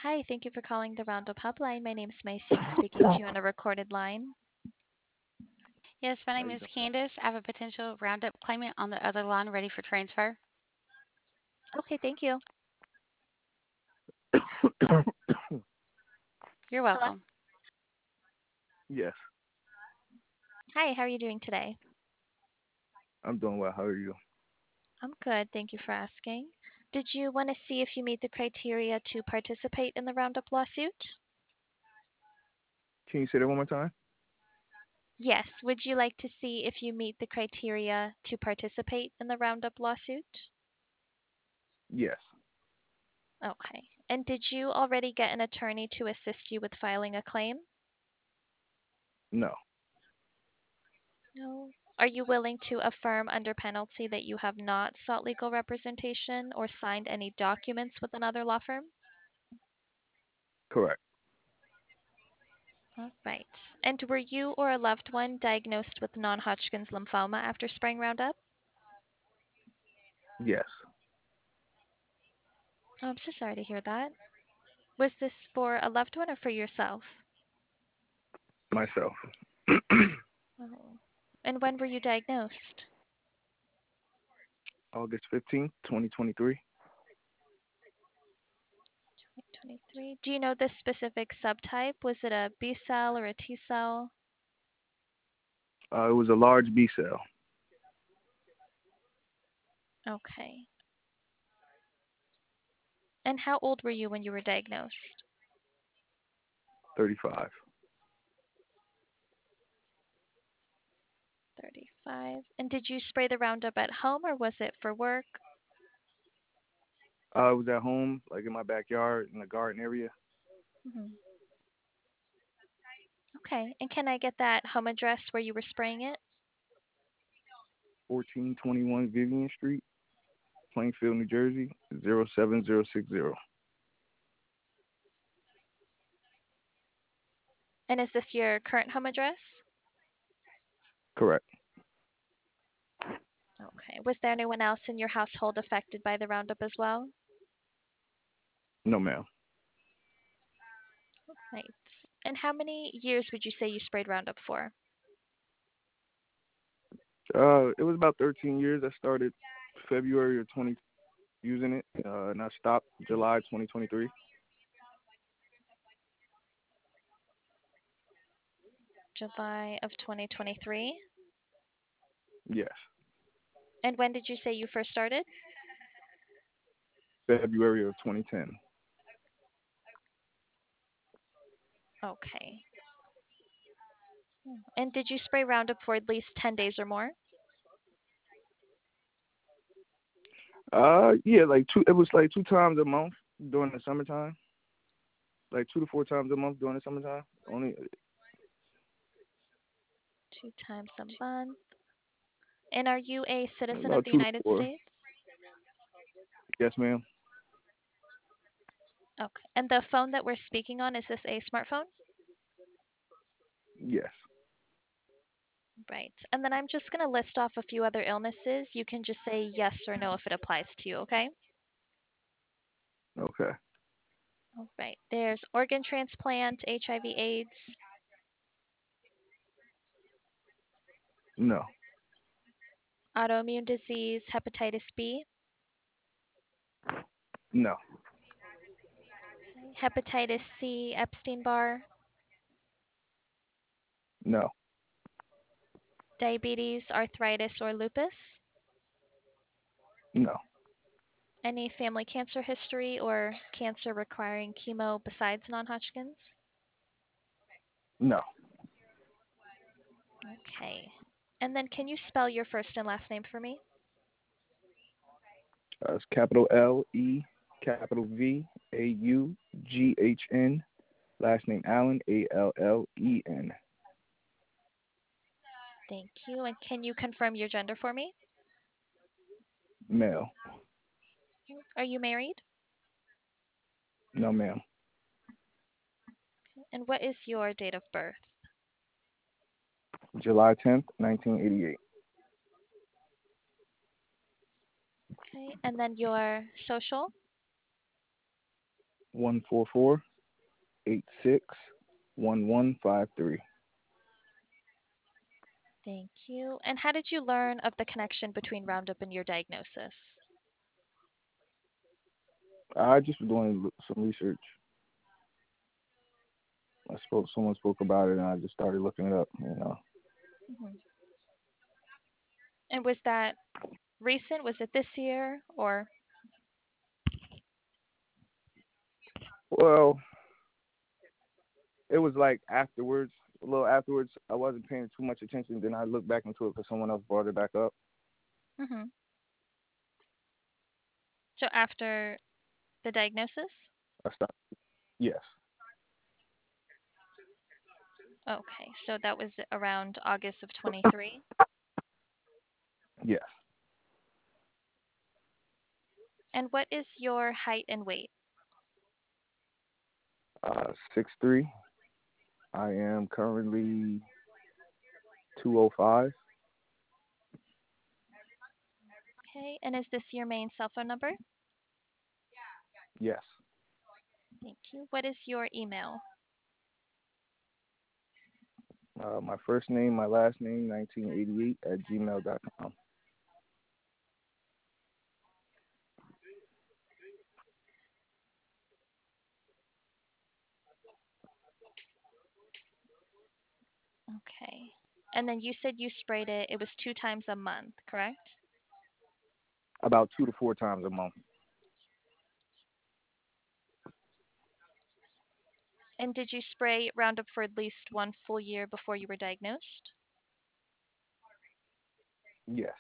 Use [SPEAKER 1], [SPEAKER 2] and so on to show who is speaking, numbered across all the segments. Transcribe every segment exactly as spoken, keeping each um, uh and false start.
[SPEAKER 1] Hi, thank you for calling the Roundup Hotline. My name is Macy. I'm speaking to you on a recorded line.
[SPEAKER 2] Yes, my
[SPEAKER 3] How
[SPEAKER 2] name
[SPEAKER 3] you
[SPEAKER 2] is Candace. I have a potential Roundup claimant on the other line ready for transfer.
[SPEAKER 1] Okay, thank you.
[SPEAKER 3] doing?
[SPEAKER 2] You're
[SPEAKER 1] Hello.
[SPEAKER 2] welcome.
[SPEAKER 3] Yes,
[SPEAKER 1] Hi, how are you doing today?
[SPEAKER 3] I'm doing well. How are you?
[SPEAKER 1] I'm good. Thank you for asking. Did you want to see if you meet the criteria to participate in the Roundup lawsuit?
[SPEAKER 3] Can you say that one more time?
[SPEAKER 1] Yes. Would you like to see if you meet the criteria to participate in the Roundup lawsuit?
[SPEAKER 3] Yes.
[SPEAKER 1] Okay. And did you already get an attorney to assist you with filing a claim?
[SPEAKER 3] No.
[SPEAKER 1] No. Are you willing to affirm under penalty that you have not sought legal representation or signed any documents with another law firm?
[SPEAKER 3] Correct.
[SPEAKER 1] All right. And were you or a loved one diagnosed with non-Hodgkin's lymphoma after spraying Roundup?
[SPEAKER 3] Yes.
[SPEAKER 1] Oh, I'm so sorry to hear that. Was this for a loved one or for yourself?
[SPEAKER 3] Myself.
[SPEAKER 1] Oh. And when were you diagnosed?
[SPEAKER 3] August fifteenth, twenty twenty-three.
[SPEAKER 1] twenty twenty-three. Do you know the specific subtype? Was it a B cell or a T cell?
[SPEAKER 3] Uh, it was a large B cell.
[SPEAKER 1] Okay. And how old were you when you were diagnosed?
[SPEAKER 3] thirty-five.
[SPEAKER 1] thirty-five. And did you spray the Roundup at home or was it for work?
[SPEAKER 3] Uh, I was at home, like in my backyard, in the garden area.
[SPEAKER 1] Hmm. Okay. And can I get that home address where you were spraying it?
[SPEAKER 3] fourteen twenty-one Vivian Street, Plainfield, New Jersey, zero seven zero six zero.
[SPEAKER 1] And is this your current home address?
[SPEAKER 3] Correct.
[SPEAKER 1] Okay. Was there anyone else in your household affected by the Roundup as well?
[SPEAKER 3] No, ma'am.
[SPEAKER 1] Right. And how many years would you say you sprayed Roundup for?
[SPEAKER 3] Uh, it was about thirteen years. I started February of twenty using it, uh, and I stopped July twenty twenty-three.
[SPEAKER 1] July of twenty twenty-three.
[SPEAKER 3] Yes.
[SPEAKER 1] And when did you say you first started?
[SPEAKER 3] February of twenty ten.
[SPEAKER 1] Okay. And did you spray Roundup for at least ten days or more?
[SPEAKER 3] Uh, yeah, like two. It was like two times a month during the summertime. Like two to four times a month during the summertime. Only
[SPEAKER 1] Two times a month. And are you a citizen of
[SPEAKER 3] about
[SPEAKER 1] the
[SPEAKER 3] two to
[SPEAKER 1] United
[SPEAKER 3] four.
[SPEAKER 1] States?
[SPEAKER 3] Yes, ma'am.
[SPEAKER 1] Okay. And the phone that we're speaking on, is this a smartphone?
[SPEAKER 3] Yes.
[SPEAKER 1] Right. And then I'm just going to list off a few other illnesses. You can just say yes or no if it applies to you, okay?
[SPEAKER 3] Okay.
[SPEAKER 1] All right. There's organ transplant, H I V AIDS,
[SPEAKER 3] No.
[SPEAKER 1] autoimmune disease, hepatitis B,
[SPEAKER 3] No.
[SPEAKER 1] hepatitis C, Epstein-Barr,
[SPEAKER 3] No.
[SPEAKER 1] diabetes, arthritis, or lupus,
[SPEAKER 3] No.
[SPEAKER 1] any family cancer history or cancer requiring chemo besides non-Hodgkin's.
[SPEAKER 3] No.
[SPEAKER 1] Okay. And then can you spell your first and last name for me?
[SPEAKER 3] Uh, it's capital L E capital V A U G H N. Last name Allen A L L E N.
[SPEAKER 1] Thank you. And can you confirm your gender for me?
[SPEAKER 3] Male.
[SPEAKER 1] Are you married?
[SPEAKER 3] No, ma'am.
[SPEAKER 1] And what is your date of birth?
[SPEAKER 3] July tenth, nineteen eighty-eight.
[SPEAKER 1] Okay. And then your social?
[SPEAKER 3] One four four eight six one one five three.
[SPEAKER 1] Thank you. And how did you learn of the connection between Roundup and your diagnosis?
[SPEAKER 3] I just was doing some research. I spoke. Someone spoke about it, and I just started looking it up. You know.
[SPEAKER 1] Hmm. And was that recent? Was it this year or?
[SPEAKER 3] Well, it was like afterwards, a little afterwards. I wasn't paying too much attention. Then I looked back into it because someone else brought it back up.
[SPEAKER 1] Hmm. So after the diagnosis?
[SPEAKER 3] I stopped. Yes.
[SPEAKER 1] Okay, so that was around August of twenty-three.
[SPEAKER 3] Yes.
[SPEAKER 1] And what is your height and weight?
[SPEAKER 3] Uh, six three. I am currently two oh five.
[SPEAKER 1] Okay, and is this your main cell phone number?
[SPEAKER 3] Yes.
[SPEAKER 1] Thank you. What is your email?
[SPEAKER 3] Uh, my first name, my last name, nineteen eighty-eight at gmail dot com.
[SPEAKER 1] Okay. And then you said you sprayed it, it was two times a month, correct?
[SPEAKER 3] About two to four times a month.
[SPEAKER 1] And did you spray Roundup for at least one full year before you were diagnosed?
[SPEAKER 3] Yes.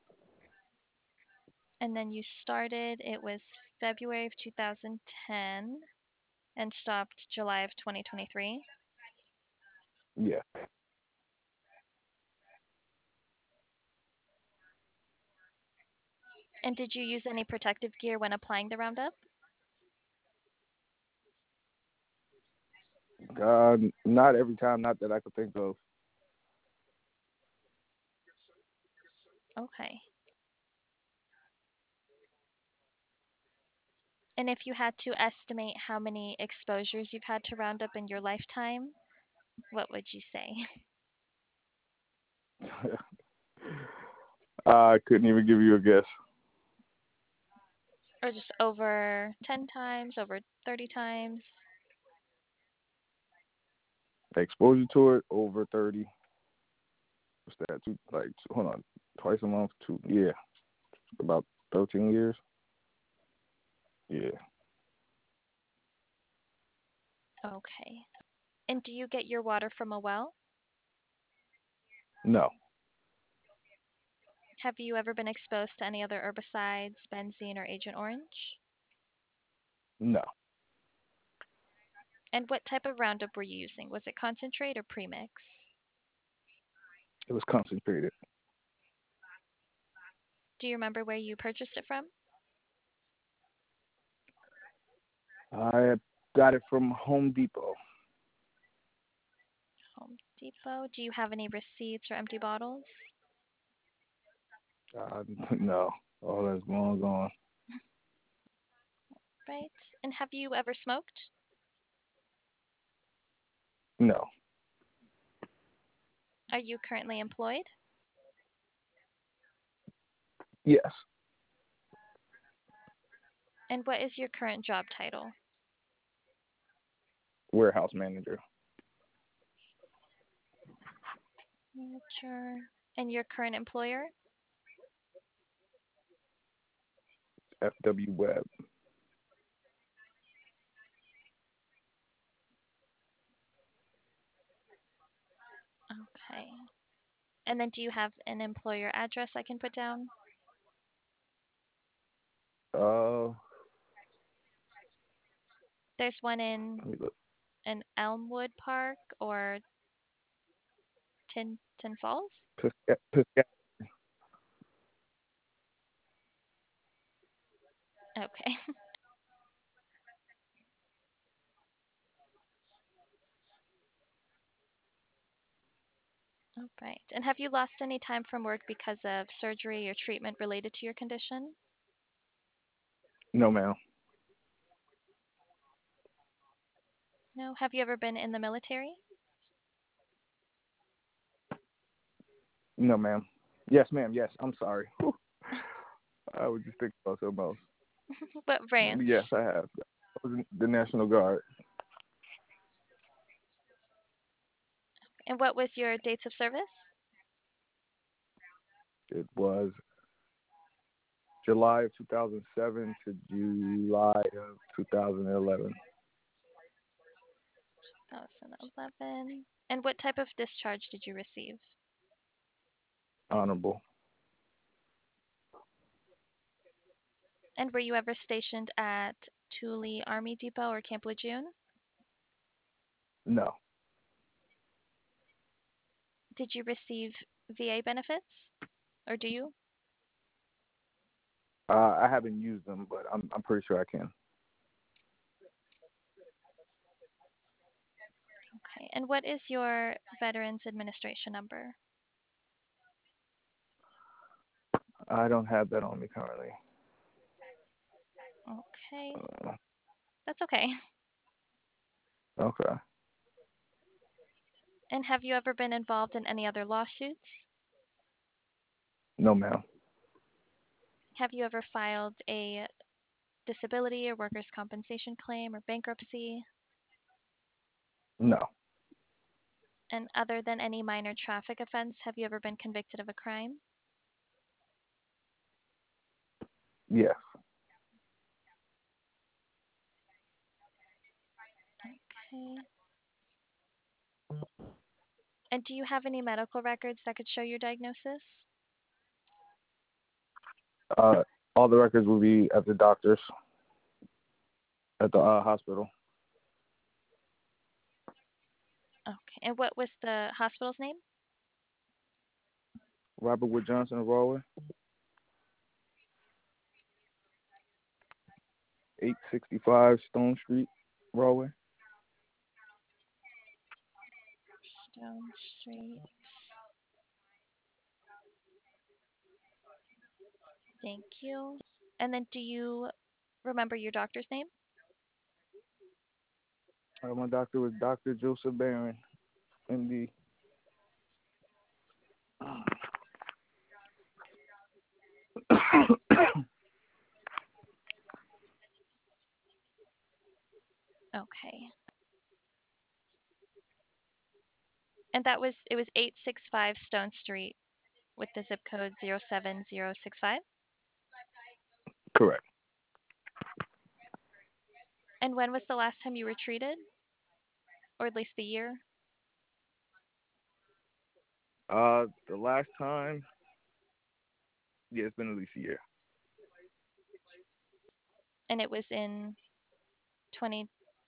[SPEAKER 1] And then you started, it was February of two thousand ten and stopped July of twenty twenty-three.
[SPEAKER 3] Yeah.
[SPEAKER 1] And did you use any protective gear when applying the Roundup?
[SPEAKER 3] Uh, not every time, not that I could think of.
[SPEAKER 1] Okay. And if you had to estimate how many exposures you've had to Roundup in your lifetime, what would you say?
[SPEAKER 3] I couldn't even give you a guess.
[SPEAKER 1] Or just over ten times, over thirty times?
[SPEAKER 3] Exposure to it over thirty. What's that? Two, like, hold on, twice a month. Two, yeah, about thirteen years. Yeah.
[SPEAKER 1] Okay. And do you get your water from a well?
[SPEAKER 3] No.
[SPEAKER 1] Have you ever been exposed to any other herbicides, benzene, or Agent Orange?
[SPEAKER 3] No.
[SPEAKER 1] And what type of Roundup were you using? Was it concentrate or premix?
[SPEAKER 3] It was concentrated.
[SPEAKER 1] Do you remember where you purchased it from?
[SPEAKER 3] I got it from Home Depot.
[SPEAKER 1] Home Depot. Do you have any receipts or empty bottles?
[SPEAKER 3] Uh, no. All that's long gone.
[SPEAKER 1] Right. And have you ever smoked?
[SPEAKER 3] No.
[SPEAKER 1] Are you currently employed?
[SPEAKER 3] Yes.
[SPEAKER 1] And what is your current job title?
[SPEAKER 3] Warehouse manager.
[SPEAKER 1] Manager. And your current employer?
[SPEAKER 3] F W Web.
[SPEAKER 1] Okay. And then do you have an employer address I can put down?
[SPEAKER 3] Uh,
[SPEAKER 1] There's one in
[SPEAKER 3] let me look.
[SPEAKER 1] an Elmwood Park or Tin Tin Falls?
[SPEAKER 3] Pisca- Pisca-
[SPEAKER 1] Okay. All right. And have you lost any time from work because of surgery or treatment related to your condition?
[SPEAKER 3] no, ma'am.
[SPEAKER 1] No. Have you ever been in the military?
[SPEAKER 3] No, ma'am. Yes, ma'am. Yes. I'm sorry. Whew. I was just thinking about something else.
[SPEAKER 1] What branch?
[SPEAKER 3] Yes, I have. I was in the National Guard.
[SPEAKER 1] And what was your dates of service?
[SPEAKER 3] It was July of two thousand seven to July of two thousand eleven.
[SPEAKER 1] twenty eleven. And what type of discharge did you receive?
[SPEAKER 3] Honorable.
[SPEAKER 1] And were you ever stationed at Thule Army Depot or Camp Lejeune?
[SPEAKER 3] No.
[SPEAKER 1] Did you receive V A benefits? Or do you?
[SPEAKER 3] Uh, I haven't used them, but I'm I'm pretty sure I can.
[SPEAKER 1] Okay. And what is your Veterans Administration number?
[SPEAKER 3] I don't have that on me currently.
[SPEAKER 1] Okay.
[SPEAKER 3] Uh,
[SPEAKER 1] That's okay.
[SPEAKER 3] okay.
[SPEAKER 1] And have you ever been involved in any other lawsuits?
[SPEAKER 3] No, ma'am.
[SPEAKER 1] Have you ever filed a disability or workers' compensation claim or bankruptcy?
[SPEAKER 3] No.
[SPEAKER 1] And other than any minor traffic offense, have you ever been convicted of a crime?
[SPEAKER 3] Yes.
[SPEAKER 1] Okay. And do you have any medical records that could show your diagnosis?
[SPEAKER 3] Uh, all the records will be at the doctor's, at the uh, hospital.
[SPEAKER 1] Okay. And what was the hospital's name?
[SPEAKER 3] Robert Wood Johnson of Rahway. eight sixty-five Stone Street, Rahway.
[SPEAKER 1] Stone Street. Thank you. And then do you remember your doctor's name?
[SPEAKER 3] Uh, my doctor was Doctor Joseph Barron, M D.
[SPEAKER 1] Okay. And that was, it was eight sixty-five Stone Street with the zip code zero seven zero six five.
[SPEAKER 3] Correct.
[SPEAKER 1] And when was the last time you were treated? Or at least the year?
[SPEAKER 3] Uh, the last time, yeah, it's been at least a year.
[SPEAKER 1] And it was in twenty-three?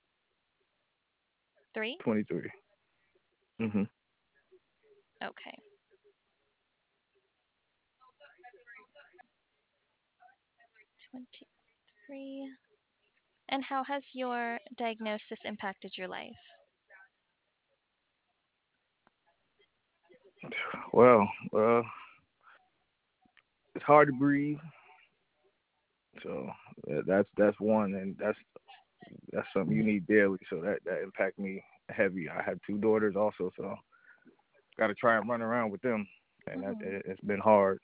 [SPEAKER 3] twenty-three. Mhm.
[SPEAKER 1] Okay. twenty-three. And how has your diagnosis impacted your life?
[SPEAKER 3] Well, uh, it's hard to breathe. So yeah, that's that's one, and that's that's something you need daily. So that that impact me heavy. I have two daughters also, so got to try and run around with them, and that,
[SPEAKER 1] Mhm.
[SPEAKER 3] it, it's been hard.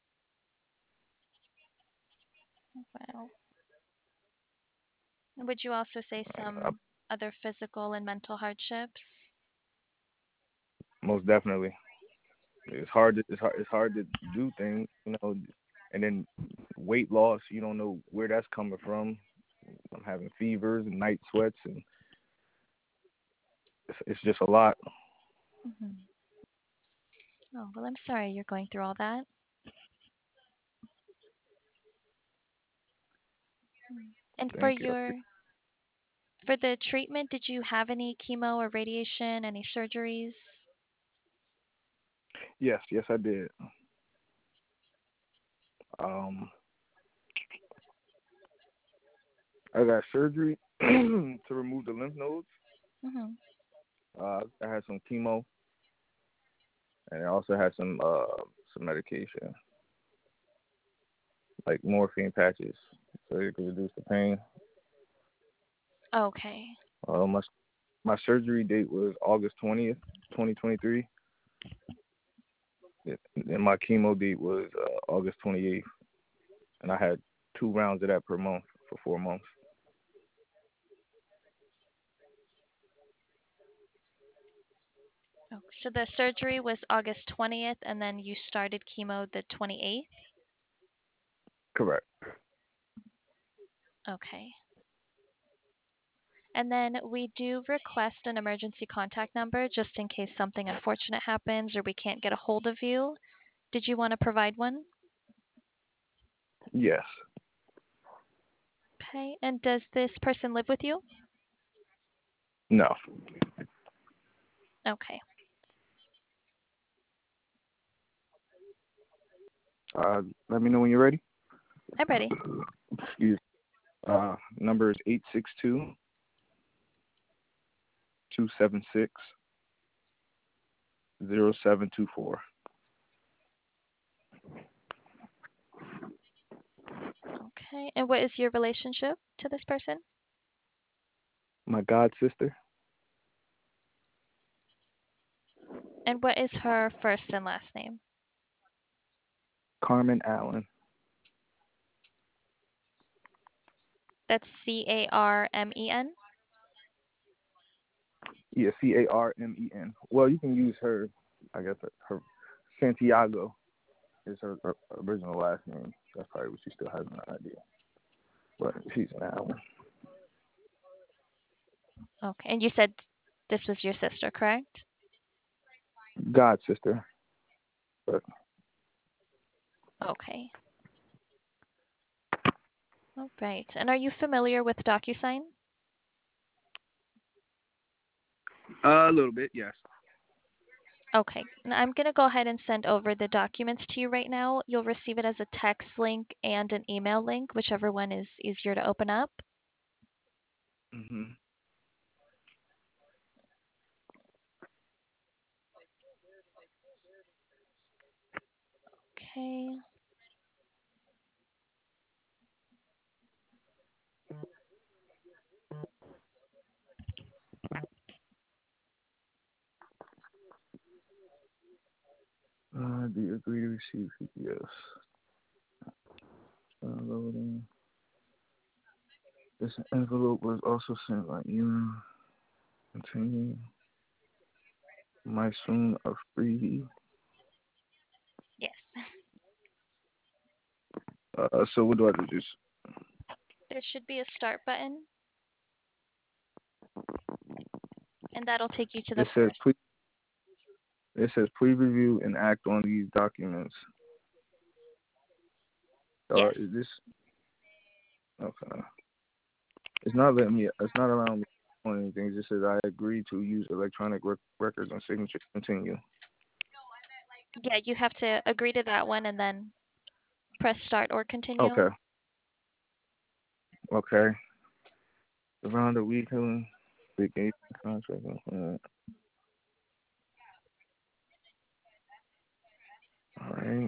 [SPEAKER 1] Wow. And would you also say
[SPEAKER 3] Uh,
[SPEAKER 1] some other physical and mental hardships?
[SPEAKER 3] most definitely, it's hard. To, it's hard. It's hard to do things, you know, and then weight loss. You don't know where that's coming from. I'm having fevers and night sweats, and it's, it's just a lot.
[SPEAKER 1] Hmm. Oh, well, I'm sorry you're going through all that. And for
[SPEAKER 3] Thank you.
[SPEAKER 1] your for the treatment, did you have any chemo or radiation, any surgeries?
[SPEAKER 3] Yes, yes, I did. Um, I got surgery to remove the lymph nodes.
[SPEAKER 1] Hmm.
[SPEAKER 3] Uh, I had some chemo, and I also had some uh some medication, like morphine patches, so it could reduce the pain.
[SPEAKER 1] Okay.
[SPEAKER 3] Uh, much. my surgery date was August twentieth, twenty twenty-three, and my chemo date was uh, August twenty-eighth, and I had two rounds of that per month for four months.
[SPEAKER 1] Oh, so the surgery was August twentieth, and then you started chemo the twenty-eighth?
[SPEAKER 3] Correct.
[SPEAKER 1] Okay. And then we do request an emergency contact number just in case something unfortunate happens or we can't get a hold of you. Did you want to provide one?
[SPEAKER 3] Yes.
[SPEAKER 1] Okay. And does this person live with you?
[SPEAKER 3] No.
[SPEAKER 1] Okay.
[SPEAKER 3] Uh, let me know when you're ready.
[SPEAKER 1] I'm ready.
[SPEAKER 3] Excuse. Uh, number is eight six two, two seven six, zero seven two four.
[SPEAKER 1] Okay. And what is your relationship to this person?
[SPEAKER 3] My god sister,
[SPEAKER 1] And what is her first and last name?
[SPEAKER 3] Carmen Allen.
[SPEAKER 1] That's C A R M E N?
[SPEAKER 3] Yeah, C A R M E N. Well, you can use her, I guess, her, her Santiago is her, her original last name. That's probably what she still has an idea. But she's an Allen.
[SPEAKER 1] Okay. And you said this was your sister, correct?
[SPEAKER 3] God sister. But
[SPEAKER 1] Okay. All right. And are you familiar with DocuSign?
[SPEAKER 3] uh, a little bit, yes.
[SPEAKER 1] Okay. And I'm going to go ahead and send over the documents to you right now. You'll receive it as a text link and an email link, whichever one is easier to open up.
[SPEAKER 3] Mhm.
[SPEAKER 1] Okay.
[SPEAKER 3] Uh, do you agree to receive P P S? Downloading. This envelope was also sent by email containing my soon a freebie.
[SPEAKER 1] Yes.
[SPEAKER 3] Uh, so what do I do? Just
[SPEAKER 1] There should be a start button, and that'll take you to the
[SPEAKER 3] it says
[SPEAKER 1] first.
[SPEAKER 3] please. It says please review and act on these documents. Or
[SPEAKER 1] Yes.
[SPEAKER 3] is this okay? It's not letting me. It's not allowing me on anything. It just says I agree to use electronic rec- records and signature. Continue.
[SPEAKER 1] Yeah, you have to agree to that one and then press start or continue.
[SPEAKER 3] Okay. Okay. Around a week, vacation contract. Uh, all right.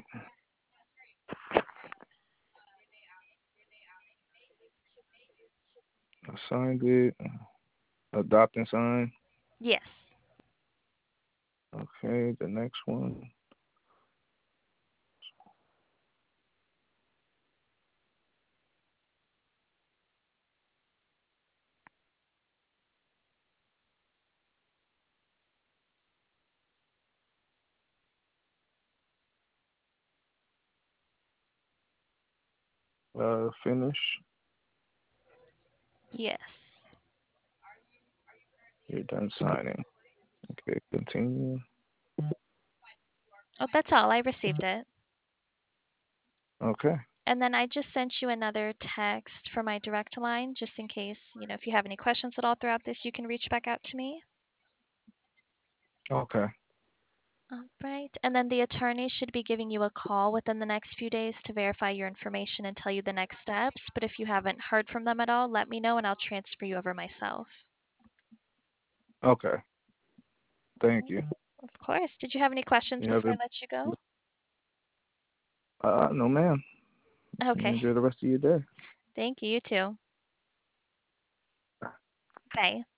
[SPEAKER 3] I signed it. Adopt and sign.
[SPEAKER 1] Yes.
[SPEAKER 3] Okay. The next one. Uh, finish.
[SPEAKER 1] Yes.
[SPEAKER 3] You're done signing. Okay. Continue.
[SPEAKER 1] Oh, that's all. I received it.
[SPEAKER 3] Okay.
[SPEAKER 1] And then I just sent you another text for my direct line, just in case, you know, if you have any questions at all throughout this, you can reach back out to me.
[SPEAKER 3] Okay.
[SPEAKER 1] All right. And then the attorney should be giving you a call within the next few days to verify your information and tell you the next steps. But if you haven't heard from them at all, let me know and I'll transfer you over myself.
[SPEAKER 3] Okay. Thank you.
[SPEAKER 1] Of course. Did you have any questions
[SPEAKER 3] You have
[SPEAKER 1] before
[SPEAKER 3] a
[SPEAKER 1] I let you go?
[SPEAKER 3] uh no ma'am. You
[SPEAKER 1] Okay.
[SPEAKER 3] enjoy the rest of your day.
[SPEAKER 1] Thank you. You too. Bye.